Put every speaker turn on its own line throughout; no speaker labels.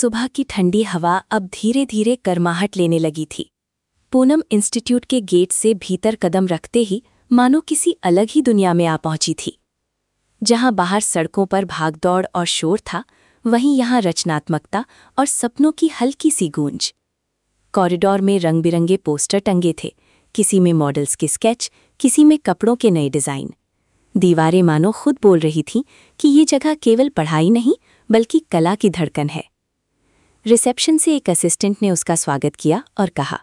सुबह की ठंडी हवा अब धीरे धीरे गर्माहट लेने लगी थी। पूनम इंस्टीट्यूट के गेट से भीतर कदम रखते ही मानो किसी अलग ही दुनिया में आ पहुंची थी। जहां बाहर सड़कों पर भागदौड़ और शोर था, वहीं यहां रचनात्मकता और सपनों की हल्की सी गूंज। कॉरिडोर में रंग बिरंगे पोस्टर टंगे थे, किसी में मॉडल्स के स्केच, किसी में कपड़ों के नए डिज़ाइन। दीवारें मानो खुद बोल रही थीं कि ये जगह केवल पढ़ाई नहीं बल्कि कला की धड़कन है। रिसेप्शन से एक असिस्टेंट ने उसका स्वागत किया और कहा,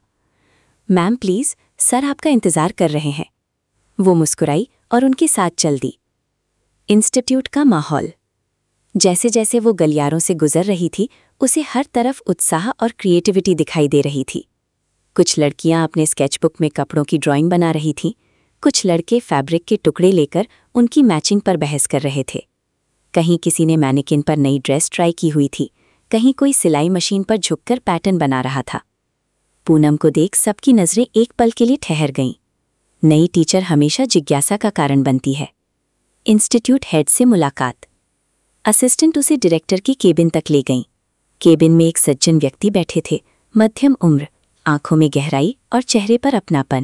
मैम प्लीज़, सर आपका इंतज़ार कर रहे हैं। वो मुस्कुराई और उनके साथ चल दी। इंस्टीट्यूट का माहौल। जैसे जैसे वो गलियारों से गुजर रही थी, उसे हर तरफ उत्साह और क्रिएटिविटी दिखाई दे रही थी। कुछ लड़कियां अपने स्केचबुक में कपड़ों की ड्राइंग बना रही थीं, कुछ लड़के फैब्रिक के टुकड़े लेकर उनकी मैचिंग पर बहस कर रहे थे। कहीं किसी ने मैनिकिन पर नई ड्रेस ट्राई की हुई थी, कहीं कोई सिलाई मशीन पर झुककर पैटर्न बना रहा था। पूनम को देख सबकी नज़रें एक पल के लिए ठहर गईं। नई टीचर हमेशा जिज्ञासा का कारण बनती है। इंस्टीट्यूट हेड से मुलाकात। असिस्टेंट उसे डायरेक्टर की केबिन तक ले गईं। केबिन में एक सज्जन व्यक्ति बैठे थे, मध्यम उम्र, आंखों में गहराई और चेहरे पर अपनापन।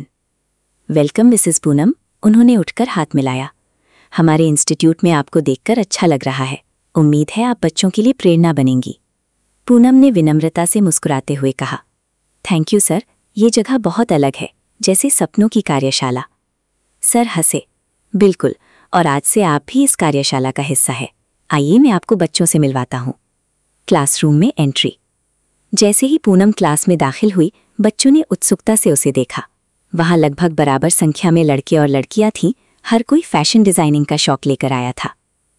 वेलकम मिसेस पूनम, उन्होंने उठकर हाथ मिलाया। हमारे इंस्टीट्यूट में आपको देखकर अच्छा लग रहा है। उम्मीद है आप बच्चों के लिए प्रेरणा बनेंगी। पूनम ने विनम्रता से मुस्कुराते हुए कहा, थैंक यू सर, ये जगह बहुत अलग है, जैसे सपनों की कार्यशाला। सर हंसे, बिल्कुल, और आज से आप भी इस कार्यशाला का हिस्सा है। आइए मैं आपको बच्चों से मिलवाता हूँ। क्लासरूम में एंट्री। जैसे ही पूनम क्लास में दाखिल हुई, बच्चों ने उत्सुकता से उसे देखा। वहाँ लगभग बराबर संख्या में लड़के और लड़कियां थीं, हर कोई फैशन डिज़ाइनिंग का शौक लेकर आया था।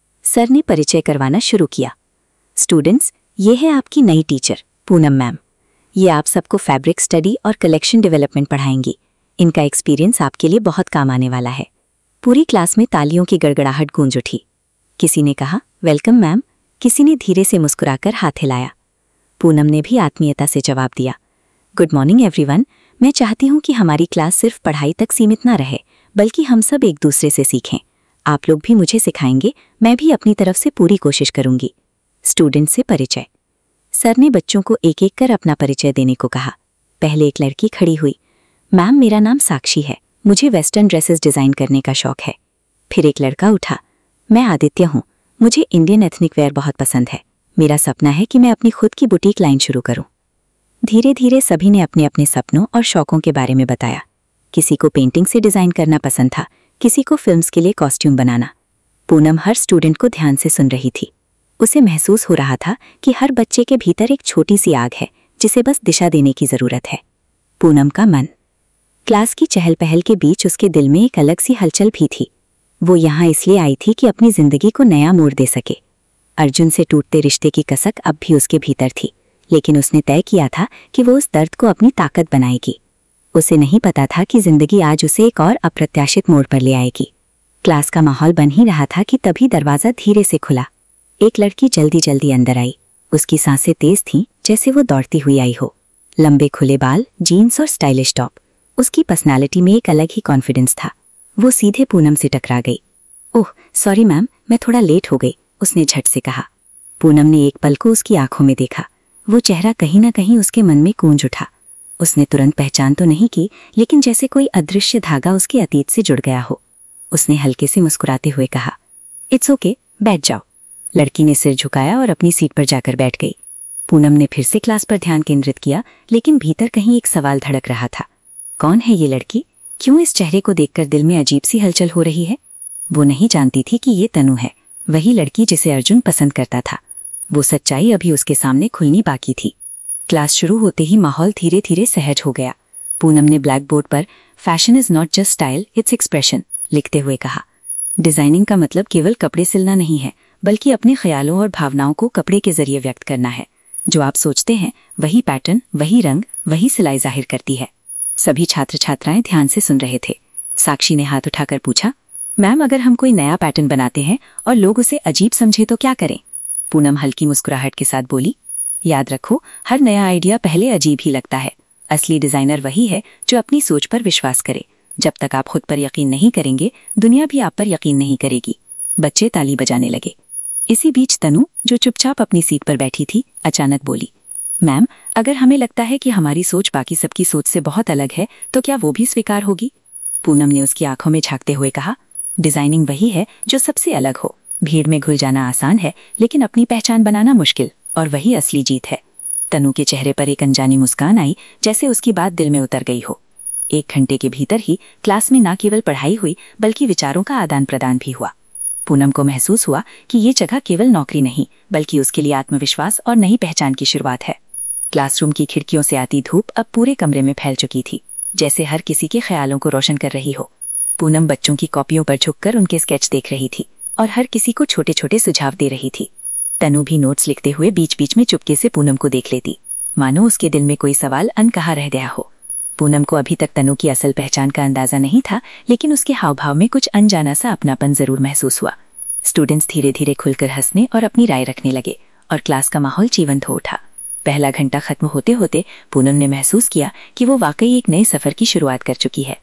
सर ने परिचय करवाना शुरू किया। स्टूडेंट्स, ये है आपकी नई टीचर पूनम मैम। ये आप सबको फैब्रिक स्टडी और कलेक्शन डेवलपमेंट पढ़ाएंगी। इनका एक्सपीरियंस आपके लिए बहुत काम आने वाला है। पूरी क्लास में तालियों की गड़गड़ाहट गूंज उठी। किसी ने कहा, वेलकम मैम, किसी ने धीरे से मुस्कुराकर हाथ हिलाया। पूनम ने भी आत्मीयता से जवाब दिया, गुड मॉर्निंग एवरीवन। मैं चाहती हूँ कि हमारी क्लास सिर्फ पढ़ाई तक सीमित ना रहे, बल्कि हम सब एक दूसरे से सीखें। आप लोग भी मुझे सिखाएंगे, मैं भी अपनी तरफ से पूरी कोशिश करूंगी। स्टूडेंट से परिचय। सर ने बच्चों को एक एक कर अपना परिचय देने को कहा। पहले एक लड़की खड़ी हुई, मैम मेरा नाम साक्षी है, मुझे वेस्टर्न ड्रेसेस डिज़ाइन करने का शौक है। फिर एक लड़का उठा, मैं आदित्य हूँ, मुझे इंडियन एथनिक वेयर बहुत पसंद है। मेरा सपना है कि मैं अपनी खुद की बुटीक लाइन शुरू करूँ। धीरे धीरे सभी ने अपने अपने सपनों और शौकों के बारे में बताया। किसी को पेंटिंग से डिज़ाइन करना पसंद था, किसी को फिल्म्स के लिए कॉस्ट्यूम बनाना। पूनम हर स्टूडेंट को ध्यान से सुन रही थी। उसे महसूस हो रहा था कि हर बच्चे के भीतर एक छोटी सी आग है, जिसे बस दिशा देने की ज़रूरत है। पूनम का मन। क्लास की चहल पहल के बीच उसके दिल में एक अलग सी हलचल भी थी। वो यहाँ इसलिए आई थी कि अपनी ज़िंदगी को नया मोड़ दे सके। अर्जुन से टूटते रिश्ते की कसक अब भी उसके भीतर थी, लेकिन उसने तय किया था कि वो उस दर्द को अपनी ताकत बनाएगी। उसे नहीं पता था कि जिंदगी आज उसे एक और अप्रत्याशित मोड़ पर ले आएगी। क्लास का माहौल बन ही रहा था कि तभी दरवाज़ा धीरे से खुला। एक लड़की जल्दी जल्दी अंदर आई। उसकी सांसें तेज थीं, जैसे वो दौड़ती हुई आई हो। लंबे खुले बाल, जीन्स और स्टाइलिश टॉप। उसकी पर्सनालिटी में एक अलग ही कॉन्फिडेंस था। वो सीधे पूनम से टकरा गई। ओह सॉरी मैम, मैं थोड़ा लेट हो गई, उसने झट से कहा। पूनम ने एक पल को उसकी आंखों में देखा। वो चेहरा कहीं ना कहीं उसके मन में गूंज उठा। उसने तुरंत पहचान तो नहीं की, लेकिन जैसे कोई अदृश्य धागा उसके अतीत से जुड़ गया हो। उसने हल्के से मुस्कुराते हुए कहा, इट्स ओके, बैठ जाओ। लड़की ने सिर झुकाया और अपनी सीट पर जाकर बैठ गई। पूनम ने फिर से क्लास पर ध्यान केंद्रित किया, लेकिन भीतर कहीं एक सवाल धड़क रहा था। कौन है ये लड़की? क्यों इस चेहरे को देखकर दिल में अजीब सी हलचल हो रही है? वो नहीं जानती थी कि ये तनु है, वही लड़की जिसे अर्जुन पसंद करता था। वो सच्चाई अभी उसके सामने खुलनी बाकी थी। क्लास शुरू होते ही माहौल धीरे धीरे सहज हो गया। पूनम ने ब्लैक बोर्ड पर fashion is not just style, it's expression लिखते हुए कहा, डिजाइनिंग का मतलब केवल कपड़े सिलना नहीं है, बल्कि अपने ख्यालों और भावनाओं को कपड़े के जरिए व्यक्त करना है। जो आप सोचते हैं वही पैटर्न, वही रंग, वही सिलाई जाहिर करती है। सभी छात्र छात्राएं ध्यान से सुन रहे थे। साक्षी ने हाथ उठाकर पूछा, मैम अगर हम कोई नया पैटर्न बनाते हैं और लोग उसे अजीब समझे तो क्या करें? पूनम हल्की मुस्कुराहट के साथ बोली, याद रखो, हर नया आइडिया पहले अजीब ही लगता है। असली डिजाइनर वही है जो अपनी सोच पर विश्वास करे। जब तक आप खुद पर यकीन नहीं करेंगे, दुनिया भी आप पर यकीन नहीं करेगी। बच्चे ताली बजाने लगे। इसी बीच तनु,
जो चुपचाप अपनी सीट पर बैठी थी, अचानक बोली, मैम, अगर हमें लगता है कि हमारी सोच बाकी सबकी सोच से बहुत अलग है तो क्या वो भी स्वीकार होगी? पूनम ने उसकी आंखों में झांकते हुए कहा, डिजाइनिंग वही है जो सबसे अलग हो। भीड़ में घुल जाना आसान है, लेकिन अपनी पहचान बनाना मुश्किल, और वही असली जीत है। तनु के चेहरे पर एक अनजानी मुस्कान आई, जैसे उसकी बात दिल में उतर गई हो। 1 घंटे के भीतर ही क्लास में न केवल पढ़ाई हुई बल्कि विचारों का आदान प्रदान भी हुआ। पूनम को महसूस हुआ कि ये जगह केवल नौकरी नहीं बल्कि उसके लिए आत्मविश्वास और नई पहचान की शुरुआत है। क्लासरूम की खिड़कियों से आती धूप अब पूरे कमरे में फैल चुकी थी, जैसे हर किसी के ख्यालों को रोशन कर रही हो। पूनम बच्चों की कॉपियों पर झुककर उनके स्केच देख रही थी और हर किसी को छोटे छोटे सुझाव दे रही थी। तनु भी नोट्स लिखते हुए बीच बीच में चुपके से पूनम को देख लेती, मानो उसके दिल में कोई सवाल अनकहा रह गया हो। पूनम को अभी तक तनु की असल पहचान का अंदाजा नहीं था, लेकिन उसके हाव भाव में कुछ अनजाना सा अपनापन जरूर महसूस हुआ। स्टूडेंट्स धीरे धीरे खुलकर हंसने और अपनी राय रखने लगे और क्लास का माहौल जीवंत हो उठा। पहला घंटा खत्म होते होते पूनम ने महसूस किया कि वो वाकई एक नए सफर की शुरुआत कर चुकी है।